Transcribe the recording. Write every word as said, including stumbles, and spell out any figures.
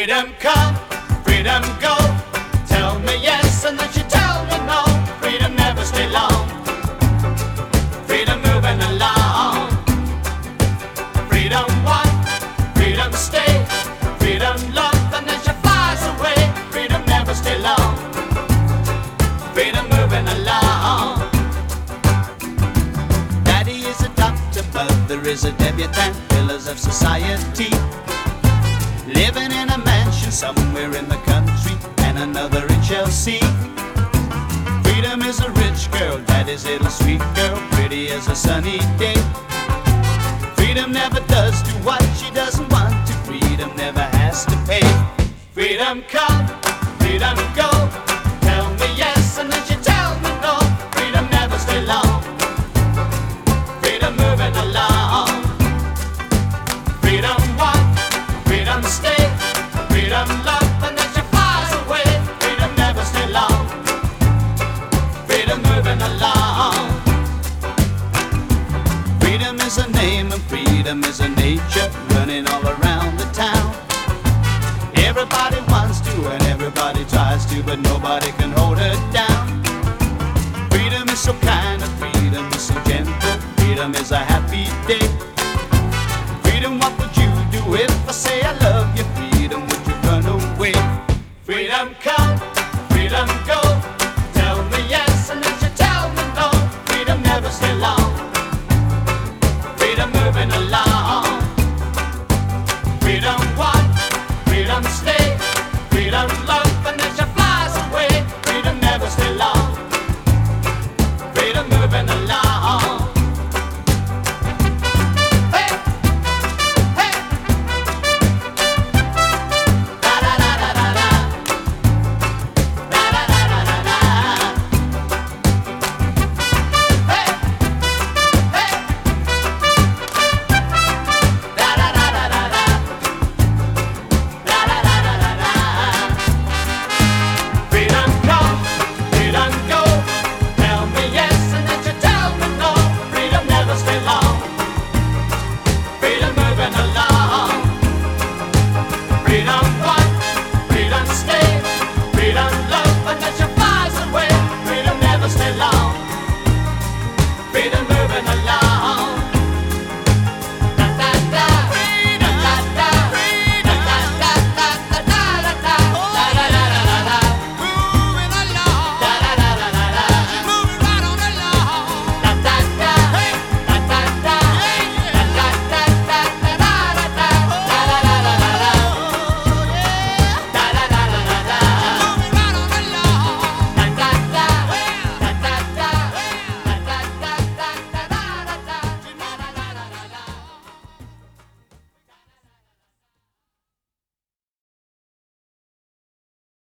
Freedom come, freedom go. Tell me yes and then you tell me no. Freedom never stay long. Freedom moving along. Freedom one, freedom stay. Freedom love and then she flies away. Freedom never stay long. Freedom moving along. Daddy is a doctor, mother is a debutante, pillars of society. Living in a mansion somewhere in the country, and another in Chelsea. Freedom is a rich girl, daddy's little sweet girl, pretty as a sunny day. Freedom never does do what she doesn't want to. Freedom never has to pay. Freedom come, freedom go. Tell me yes and then she tells me no. Freedom never stay long. Freedom moving along. Freedom one, freedom stay. Freedom love and then she flies away. Freedom never stay long. Freedom moving along. Freedom is a name and freedom is a nature running all around the town. Everybody wants to and everybody tries to, but nobody can hold her down. Freedom is so kind and freedom is so gentle. Freedom is a happy day. Freedom, what would you do if I say I love you?